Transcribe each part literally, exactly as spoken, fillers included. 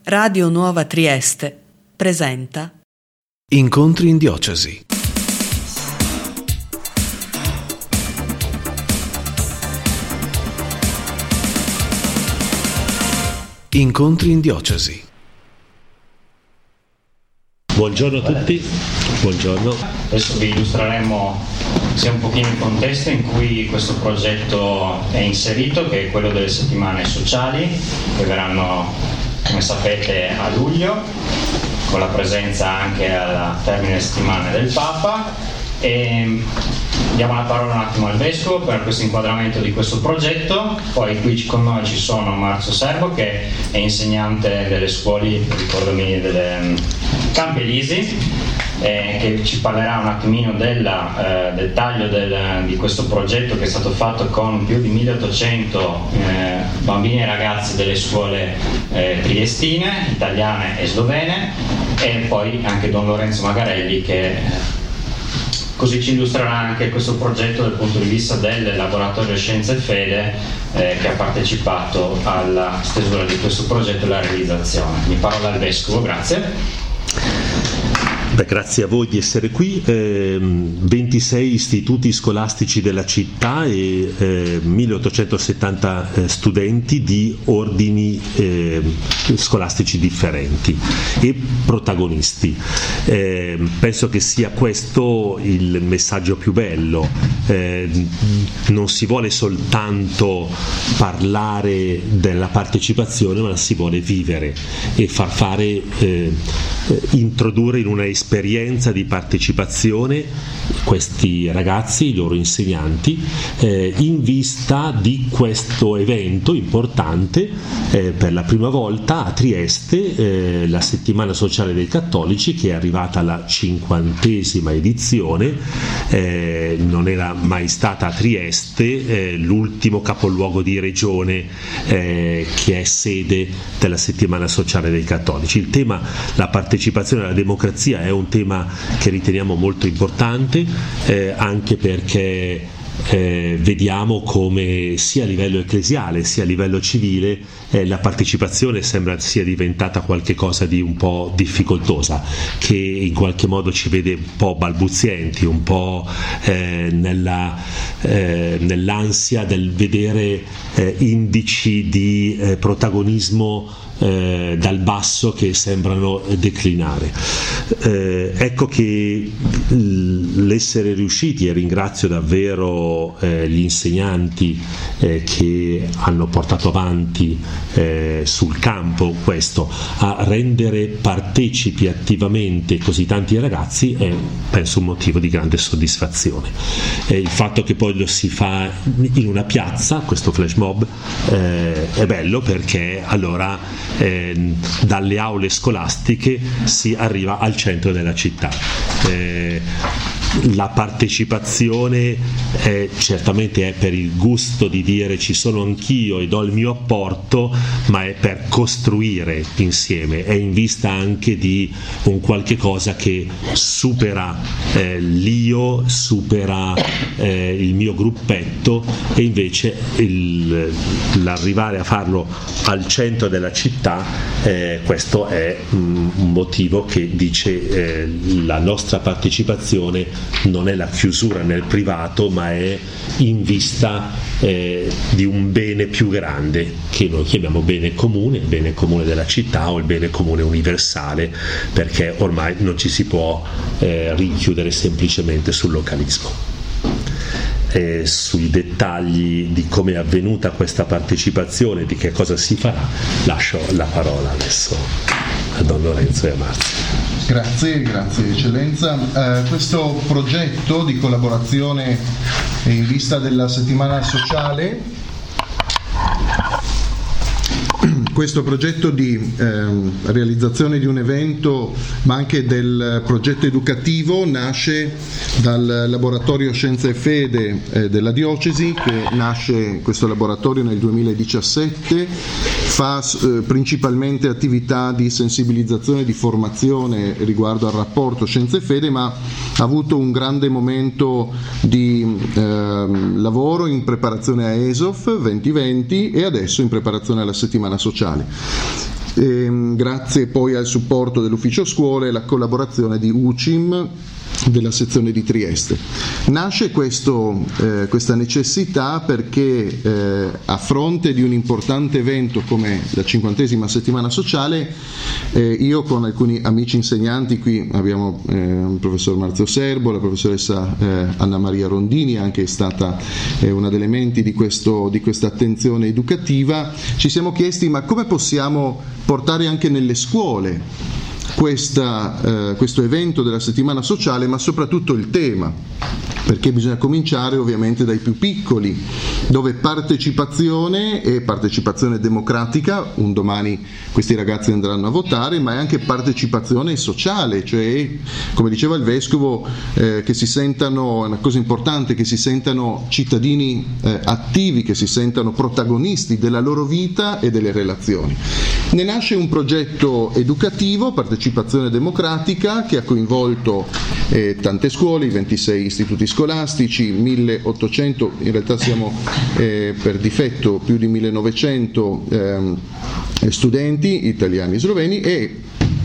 Radio Nuova Trieste presenta Incontri in diocesi. Incontri in diocesi. Buongiorno a tutti, buongiorno. Adesso vi illustreremo sia un pochino il contesto in cui questo progetto è inserito, che è quello delle settimane sociali, che verranno, come sapete, a luglio, con la presenza anche alla termine settimana del Papa. E diamo la parola un attimo al Vescovo per questo inquadramento di questo progetto. Poi qui con noi ci sono Marzio Servo, che è insegnante delle scuole, ricordami, delle Campi Elisi, eh, che ci parlerà un attimino della, eh, del taglio del, di questo progetto che è stato fatto con più di milleottocento eh, bambini e ragazzi delle scuole eh, triestine, italiane e slovene, e poi anche Don Lorenzo Magarelli, che così ci illustrerà anche questo progetto dal punto di vista del laboratorio Scienza e Fede, eh, che ha partecipato alla stesura di questo progetto e alla realizzazione. Mi parola al Vescovo, grazie. Beh, grazie a voi di essere qui. Eh, ventisei istituti scolastici della città e eh, milleottocentosettanta eh, studenti di ordini eh, scolastici differenti e protagonisti. Eh, penso che sia questo il messaggio più bello. Eh, non si vuole soltanto parlare della partecipazione, ma la si vuole vivere e far fare, eh, introdurre in una esperienza di partecipazione questi ragazzi, i loro insegnanti, eh, in vista di questo evento importante. Eh, per la prima volta a Trieste, eh, la settimana sociale dei cattolici, che è arrivata alla cinquantesima edizione, eh, non era mai stata a Trieste, eh, l'ultimo capoluogo di regione eh, che è sede della settimana sociale dei cattolici. Il tema, la partecipazione alla democrazia, è un tema che riteniamo molto importante, eh, anche perché Eh, vediamo come sia a livello ecclesiale sia a livello civile eh, la partecipazione sembra sia diventata qualcosa di un po' difficoltosa, che in qualche modo ci vede un po' balbuzienti, un po' eh, nella, eh, nell'ansia del vedere eh, indici di eh, protagonismo Eh, dal basso che sembrano declinare. Eh, ecco che l'essere riusciti, e ringrazio davvero eh, gli insegnanti eh, che hanno portato avanti eh, sul campo questo, a rendere partecipi attivamente così tanti ragazzi, è penso un motivo di grande soddisfazione. Eh, il fatto che poi lo si fa in una piazza, questo flash mob, eh, è bello, perché allora Eh, dalle aule scolastiche si arriva al centro della città. Eh, la partecipazione eh, certamente è per il gusto di dire ci sono anch'io e do il mio apporto, ma è per costruire insieme, è in vista anche di un qualche cosa che supera eh, l'io, supera eh, il mio gruppetto, e invece il, l'arrivare a farlo al centro della città, eh, questo è un, un motivo che dice eh, la nostra partecipazione non è la chiusura nel privato, ma è in vista eh, di un bene più grande, che noi chiamiamo bene comune, il bene comune della città o il bene comune universale, perché ormai non ci si può eh, rinchiudere semplicemente sul localismo. Eh, sui dettagli di come è avvenuta questa partecipazione, di che cosa si farà, lascio la parola adesso a Don Lorenzo e a Marzio. Grazie, grazie Eccellenza. Eh, questo progetto di collaborazione in vista della settimana sociale, questo progetto di eh, realizzazione di un evento, ma anche del progetto educativo, nasce dal laboratorio Scienza e Fede eh, della diocesi, che nasce questo laboratorio nel duemiladiciassette, fa eh, principalmente attività di sensibilizzazione e di formazione riguardo al rapporto Scienza e Fede, ma ha avuto un grande momento di eh, lavoro in preparazione a E S O F duemilaventi e adesso in preparazione alla settimana sociale. e grazie poi al supporto dell'ufficio scuole e la collaborazione di U C I M della sezione di Trieste. Nasce questo, eh, questa necessità perché eh, a fronte di un importante evento come la cinquantesima settimana sociale, eh, io con alcuni amici insegnanti, qui abbiamo eh, il professor Marzio Serbo, la professoressa eh, Anna Maria Rondini, anche è stata eh, una delle menti di, questo, di questa attenzione educativa, ci siamo chiesti ma come possiamo portare anche nelle scuole Questa, eh, questo evento della settimana sociale, ma soprattutto il tema, perché bisogna cominciare ovviamente dai più piccoli, dove partecipazione e partecipazione democratica, un domani questi ragazzi andranno a votare, ma è anche partecipazione sociale, cioè come diceva il Vescovo, eh, che si sentano, è una cosa importante, che si sentano cittadini eh, attivi, che si sentano protagonisti della loro vita e delle relazioni. Ne nasce un progetto educativo, partecipazione democratica, che ha coinvolto eh, tante scuole, i ventisei istituti scolastici, milleottocento, in realtà siamo eh, per difetto più di millenovecento ehm, studenti italiani e sloveni, e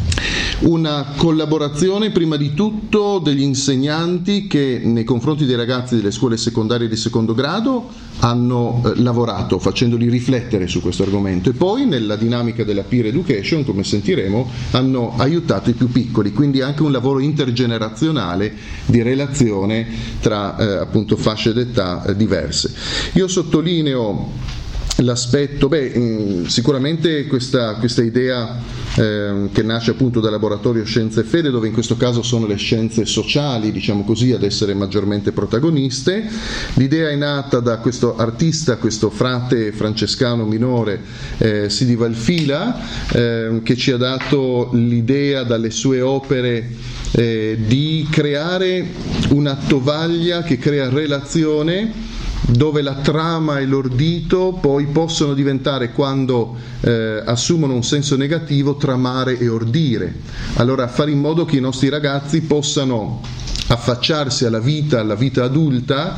una collaborazione prima di tutto degli insegnanti che nei confronti dei ragazzi delle scuole secondarie di secondo grado hanno eh, lavorato facendoli riflettere su questo argomento, e poi nella dinamica della peer education, come sentiremo, hanno aiutato i più piccoli, quindi anche un lavoro intergenerazionale di relazione tra eh, appunto fasce d'età eh, diverse. Io sottolineo l'aspetto, beh, sicuramente questa, questa idea eh, che nasce appunto dal laboratorio Scienze e Fede, dove in questo caso sono le scienze sociali, diciamo così, ad essere maggiormente protagoniste. L'idea è nata da questo artista, questo frate francescano minore, eh, Sidi Valfila, eh, che ci ha dato l'idea dalle sue opere eh, di creare una tovaglia che crea relazione, dove la trama e l'ordito poi possono diventare, quando eh, assumono un senso negativo, tramare e ordire. Allora fare in modo che i nostri ragazzi possano affacciarsi alla vita, alla vita adulta,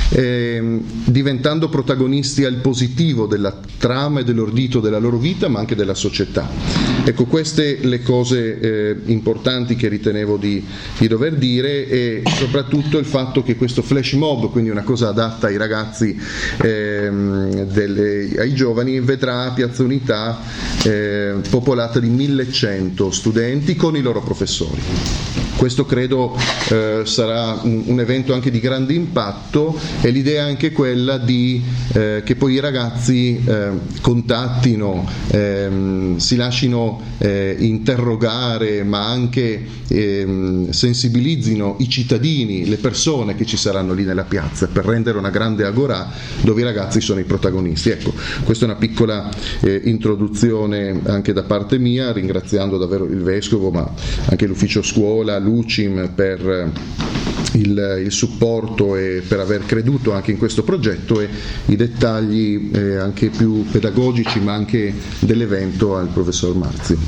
eh, diventando protagonisti al positivo della trama e dell'ordito della loro vita, ma anche della società. Ecco, queste le cose eh, importanti che ritenevo di, di dover dire, e soprattutto il fatto che questo flash mob, quindi una cosa adatta ai ragazzi, eh, delle, ai giovani, vedrà Piazza Unità eh, popolata di millecento studenti con i loro professori. Questo credo eh, sarà un, un evento anche di grande impatto, e l'idea è anche quella di eh, che poi i ragazzi eh, contattino, ehm, si lascino eh, interrogare, ma anche ehm, sensibilizzino i cittadini, le persone che ci saranno lì nella piazza, per rendere una grande agorà dove i ragazzi sono i protagonisti. Ecco, questa è una piccola eh, introduzione anche da parte mia, ringraziando davvero il Vescovo, ma anche l'ufficio scuola, l'U C I M per il, il supporto e per aver creduto anche in questo progetto, e i dettagli eh, anche più pedagogici ma anche dell'evento al professor Marzio.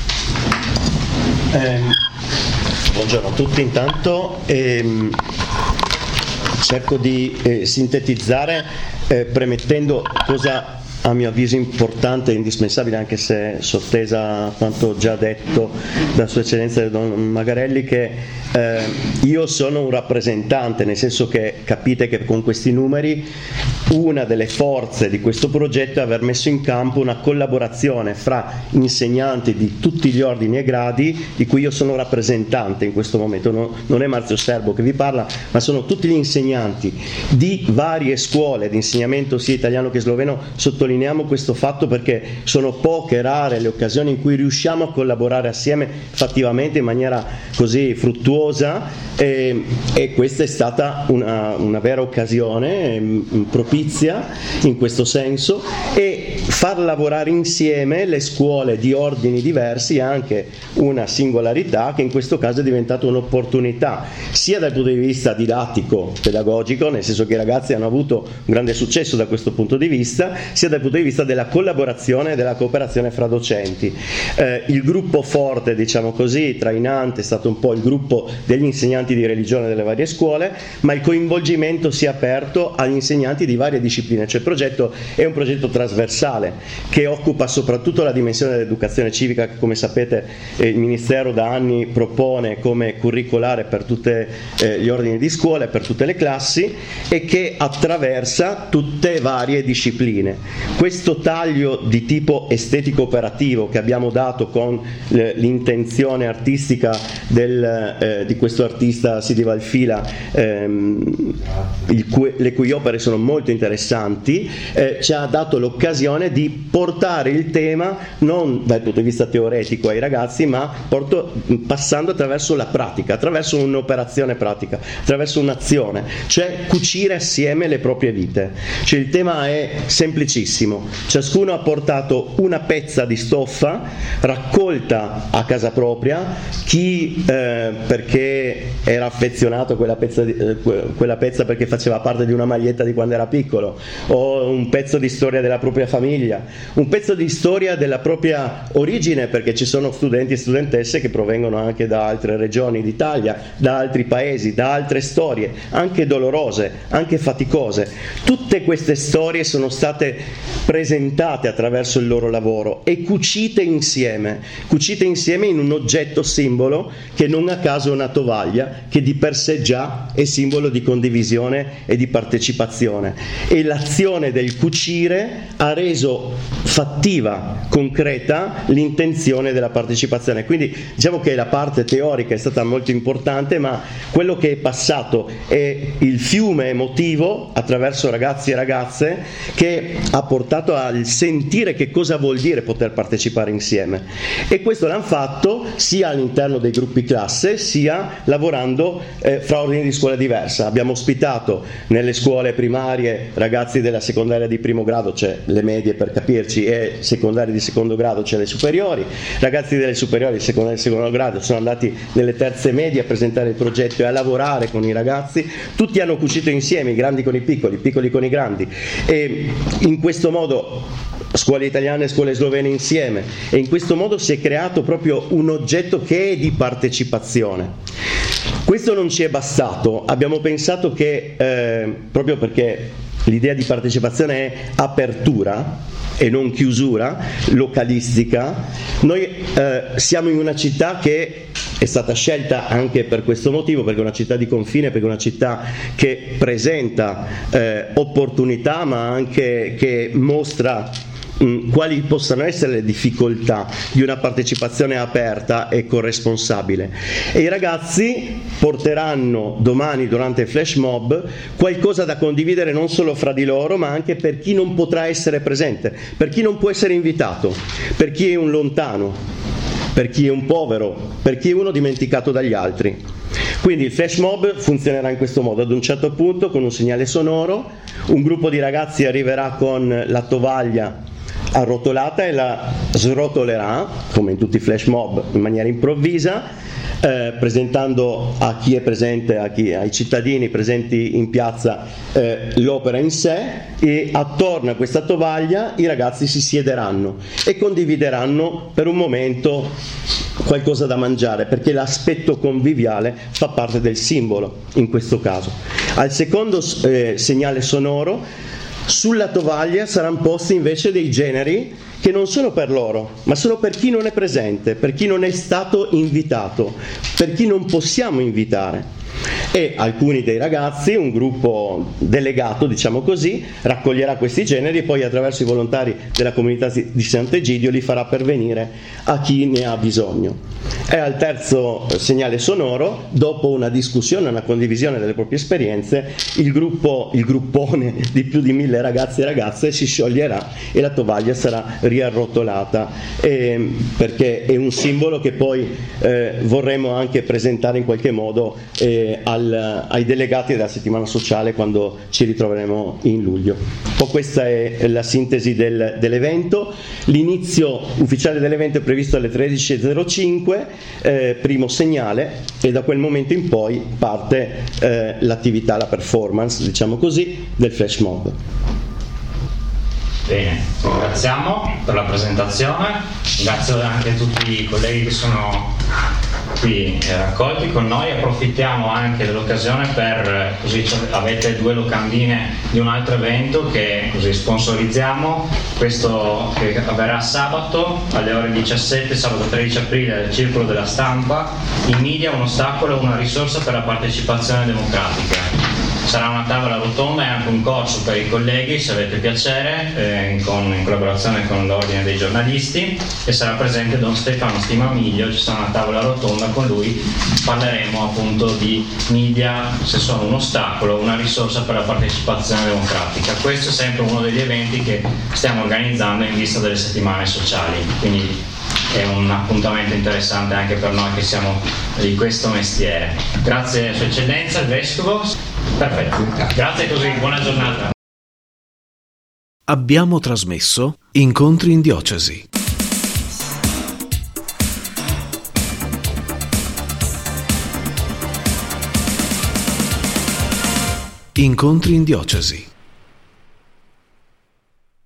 Eh, buongiorno a tutti. Intanto ehm, cerco di eh, sintetizzare eh, premettendo cosa a mio avviso importante e indispensabile, anche se sottesa a quanto già detto da Sua Eccellenza Don Magarelli, che eh, io sono un rappresentante, nel senso che capite che con questi numeri una delle forze di questo progetto è aver messo in campo una collaborazione fra insegnanti di tutti gli ordini e gradi, di cui io sono rappresentante in questo momento. No, non è Marzio Serbo che vi parla, ma sono tutti gli insegnanti di varie scuole di insegnamento sia italiano che sloveno. Sottolineiamo questo fatto perché sono poche, rare le occasioni in cui riusciamo a collaborare assieme fattivamente in maniera così fruttuosa, e, e questa è stata una, una vera occasione propizia in questo senso, e far lavorare insieme le scuole di ordini diversi è anche una singolarità che in questo caso è diventata un'opportunità sia dal punto di vista didattico pedagogico, nel senso che i ragazzi hanno avuto un grande successo da questo punto di vista, sia dal punto punto di vista della collaborazione e della cooperazione fra docenti. Eh, il gruppo forte, diciamo così, trainante, è stato un po' il gruppo degli insegnanti di religione delle varie scuole, ma il coinvolgimento si è aperto agli insegnanti di varie discipline, cioè il progetto è un progetto trasversale che occupa soprattutto la dimensione dell'educazione civica che, come sapete, eh, il Ministero da anni propone come curricolare per tutti eh, gli ordini di scuola e per tutte le classi, e che attraversa tutte varie discipline. Questo taglio di tipo estetico operativo che abbiamo dato con eh, l'intenzione artistica del, eh, di questo artista Sidi Valfila, ehm, il cui, le cui opere sono molto interessanti, eh, ci ha dato l'occasione di portare il tema non dal punto di vista teoretico ai ragazzi, ma porto, passando attraverso la pratica, attraverso un'operazione pratica, attraverso un'azione, cioè cucire assieme le proprie vite. Cioè il tema è semplicissimo: ciascuno ha portato una pezza di stoffa raccolta a casa propria, chi eh, perché era affezionato a quella pezza, di, eh, quella pezza perché faceva parte di una maglietta di quando era piccolo, o un pezzo di storia della propria famiglia, un pezzo di storia della propria origine, perché ci sono studenti e studentesse che provengono anche da altre regioni d'Italia, da altri paesi, da altre storie, anche dolorose, anche faticose. Tutte queste storie sono state presentate attraverso il loro lavoro e cucite insieme, cucite insieme in un oggetto simbolo che non a caso è una tovaglia, che di per sé già è simbolo di condivisione e di partecipazione, e l'azione del cucire ha reso fattiva, concreta l'intenzione della partecipazione. Quindi diciamo che la parte teorica è stata molto importante, ma quello che è passato è il fiume emotivo attraverso ragazzi e ragazze che ha portato al sentire che cosa vuol dire poter partecipare insieme, e questo l'hanno fatto sia all'interno dei gruppi classe sia lavorando eh, fra ordini di scuola diversa. Abbiamo ospitato nelle scuole primarie ragazzi della secondaria di primo grado, cioè le medie per capirci, e secondarie di secondo grado, cioè le superiori. Ragazzi delle superiori, secondarie di secondo grado, sono andati nelle terze medie a presentare il progetto e a lavorare con i ragazzi. Tutti hanno cucito insieme, i grandi con i piccoli, i piccoli con i grandi, e in questo modo scuole italiane e scuole slovene insieme, e in questo modo si è creato proprio un oggetto che è di partecipazione. Questo non ci è bastato, abbiamo pensato che eh, proprio perché l'idea di partecipazione è apertura e non chiusura localistica, noi eh, siamo in una città che è stata scelta anche per questo motivo, perché è una città di confine, perché è una città che presenta eh, opportunità, ma anche che mostra mh, quali possano essere le difficoltà di una partecipazione aperta e corresponsabile. E i ragazzi porteranno domani, durante il flash mob, qualcosa da condividere non solo fra di loro, ma anche per chi non potrà essere presente, per chi non può essere invitato, per chi è un lontano, per chi è un povero, per chi è uno dimenticato dagli altri. Quindi il flash mob funzionerà in questo modo: ad un certo punto, con un segnale sonoro, un gruppo di ragazzi arriverà con la tovaglia arrotolata e la srotolerà, come in tutti i flash mob, in maniera improvvisa, eh, presentando a chi è presente, a chi, ai cittadini presenti in piazza, eh, l'opera in sé, e attorno a questa tovaglia i ragazzi si siederanno e condivideranno per un momento qualcosa da mangiare, perché l'aspetto conviviale fa parte del simbolo in questo caso. Al secondo eh, segnale sonoro, sulla tovaglia saranno posti invece dei generi che non sono per loro, ma sono per chi non è presente, per chi non è stato invitato, per chi non possiamo invitare. E alcuni dei ragazzi, un gruppo delegato, diciamo così, raccoglierà questi generi e poi attraverso i volontari della comunità di Sant'Egidio li farà pervenire a chi ne ha bisogno. E al terzo segnale sonoro, dopo una discussione, una condivisione delle proprie esperienze, il gruppo, il gruppone di più di mille ragazzi e ragazze si scioglierà e la tovaglia sarà riarrotolata, eh, perché è un simbolo che poi eh, vorremmo anche presentare in qualche modo eh, al, ai delegati della settimana sociale quando ci ritroveremo in luglio. Un po' questa è la sintesi del, dell'evento. L'inizio ufficiale dell'evento è previsto alle tredici e zero cinque, eh, primo segnale, e da quel momento in poi parte eh, l'attività, la performance, diciamo così, del flash mob. Bene, ringraziamo per la presentazione, ringrazio anche tutti i colleghi che sono qui raccolti con noi. Approfittiamo anche dell'occasione per, così avete due locandine di un altro evento che così sponsorizziamo, questo che avverrà sabato alle ore diciassette, sabato tredici aprile, al Circolo della Stampa, i media, un ostacolo e una risorsa per la partecipazione democratica. Sarà una tavola rotonda e anche un corso per i colleghi, se avete piacere, eh, con, in collaborazione con l'Ordine dei giornalisti, e sarà presente Don Stefano Stimamiglio. Ci sarà una tavola rotonda con lui, parleremo appunto di media, se sono un ostacolo, una risorsa per la partecipazione democratica. Questo è sempre uno degli eventi che stiamo organizzando in vista delle settimane sociali, quindi è un appuntamento interessante anche per noi che siamo di questo mestiere. Grazie Sua Eccellenza, il Vescovo. Perfetto, grazie, così, buona giornata. Abbiamo trasmesso Incontri in Diocesi. Incontri in Diocesi.